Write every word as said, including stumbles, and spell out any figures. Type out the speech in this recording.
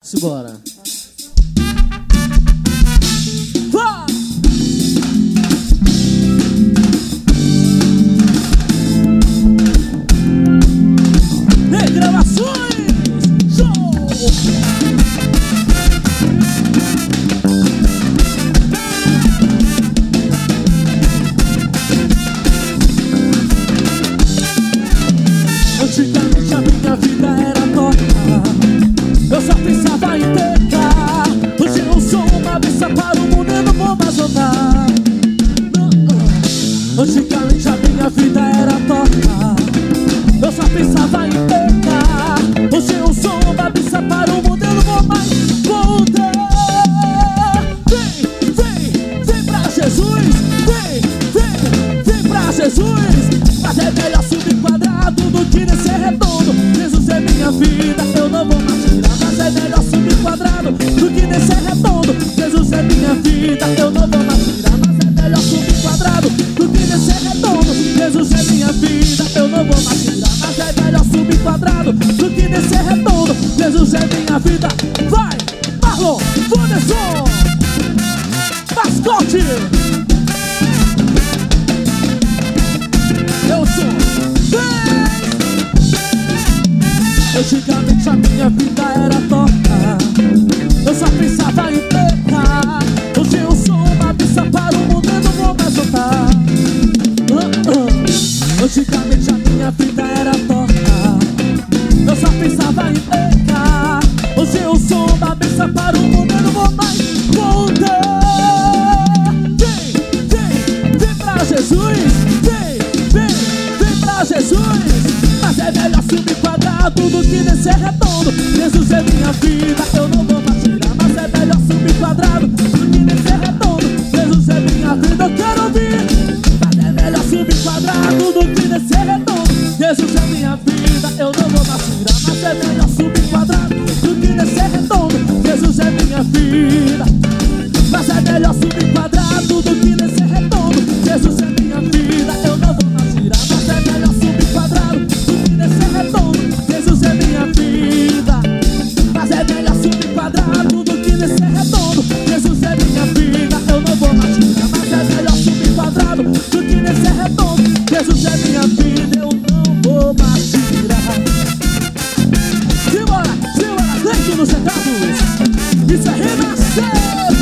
Simbora. Antigamente a minha vida era torta, eu só pensava em pecar. Hoje eu sou uma besta para o mundo, eu não vou mais voltar. Antigamente a minha vida era torta, eu só pensava em pecar. Hoje eu sou uma besta para o mundo, eu não vou mais voltar. Vem, vem, vem pra Jesus. Vem, vem, vem pra Jesus. Mas é melhor subir quadrado do que descer redondo. Jesus é minha vida, eu não vou mais tirar. Mas é melhor subir quadrado do que descer redondo. Jesus é minha vida, eu não vou mais tirar. Mas é melhor subir quadrado do que descer redondo. Jesus é minha vida, eu não vou mais tirar. Mas é melhor subir quadrado do que descer redondo. Jesus é minha vida. Vai, Marlon, Wanderson, mascote. Eu sou Antigamente a minha vida era torta, eu só pensava em pecar. Hoje eu sou uma besta para o mundo, eu não vou mais voltar. uh, uh. Antigamente a minha vida era torta, eu só pensava em pecar. Hoje eu sou uma besta para o mundo, eu não vou mais voltar. Vem, vem, vem pra Jesus. Vem, vem, vem pra Jesus. Mas é melhor subir quadrado do que descer redondo. Jesus é minha vida, eu não vou mais tirar. Mas é melhor subir quadrado do que descer redondo. Jesus é minha vida, eu quero ouvir. Mas é melhor subir quadrado do que descer redondo. Jesus é minha vida, eu não vou mais tirar. Mas é melhor subir quadrado do que descer redondo. Jesus é minha vida. Mas é melhor subir quadrado do que descer redondo. Jesus é minha vida, eu não vou mais tirar. Mas é melhor subir quadrado do que descer redondo. Jesus é minha vida. Mas é melhor subir quadrado do que descer redondo. Jesus é minha vida, eu não vou mais tirar. Mas é melhor subir quadrado do que descer redondo. Jesus é minha vida, eu não vou mais tirar. Simbora, simbora, dentro dos recados. Isso é renascer.